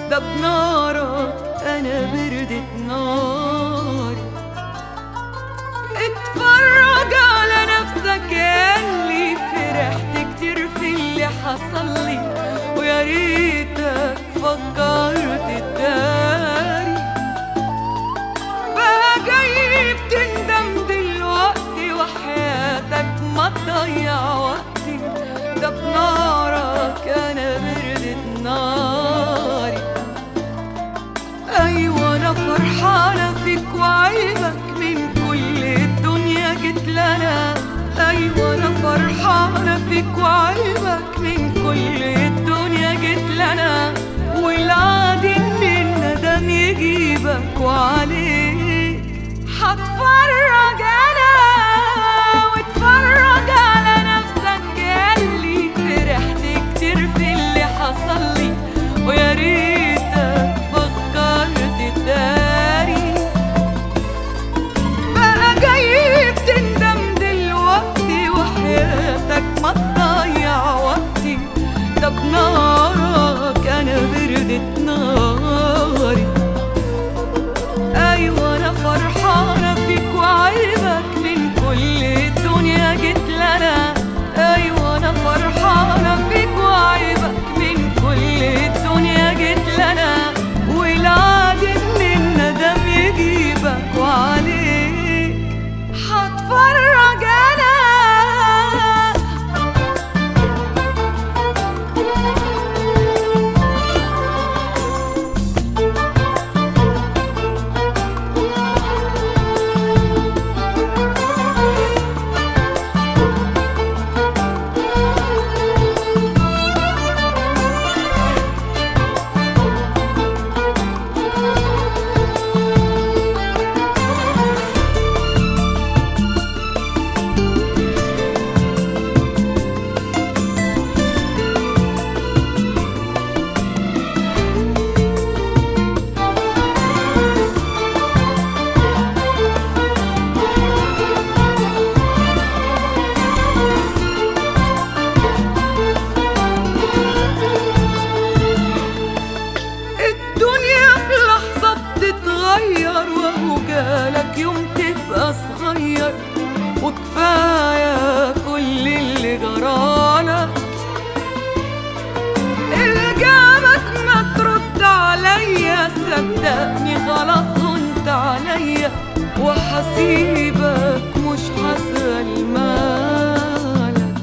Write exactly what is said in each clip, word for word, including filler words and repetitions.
ده بنارك أنا بردت ناري. اتفرج على نفسك ياللي فرحت كتير في اللي حصلي، ويا ريتك فكرت تداري. بقى جاي بتندم دلوقتي وحياتك ما تضيع وقتي، ده بنارك أنا بردت ناري. أيوة أنا فرحانة فيك وعيبك من كل الدنيا جيت لنا. أيوة أنا فرحانة فيك وعيبك من كل الدنيا جيت لنا، والعادي إن الندم يجيبك وعليك هتفرج أنا. واتفرج على نفسك ياللي فرحت كتير في اللي حصلي، ويا ريتك فكرت تداري. بقى جاي بتندم دلوقتي وحياتك ما تضيع وقتي، ده بنارك أنا بردت ناري. أيوة أنا فرحانة فيك وعيبك من كل الدنيا جيت لنا. أيوة أنا فرحانة فيك وعيبك من كل الدنيا جيت لنا، والعادي إن الندم يجيبك وعليك هتفرج أنا. جالك يوم تبقى صغير وكفاية كل اللي جرالك. إجابك ما ترد عليا، صدقني خلاص هنت عليا، وحسيبك مش هسأل مالك.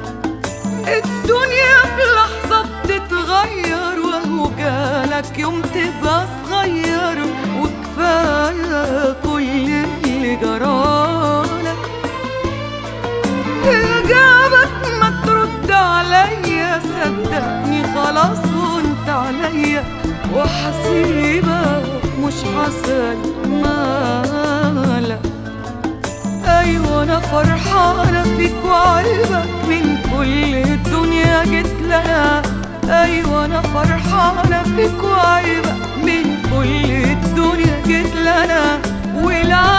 الدنيا في لحظة بتتغير، وهو جالك يوم تبقى صغير وكفاية كل اللي جرالك. إجابك ما ترد عليا، صدقني خلاص هنت عليا، وحسيبك مش هسأل مالك. أيوة أنا فرحانة فيك وعيبك من كل الدنيا جيت لها. أيوة أنا فرحانة فيك وعيبك من كل الدنيا جيت لنا، والعالم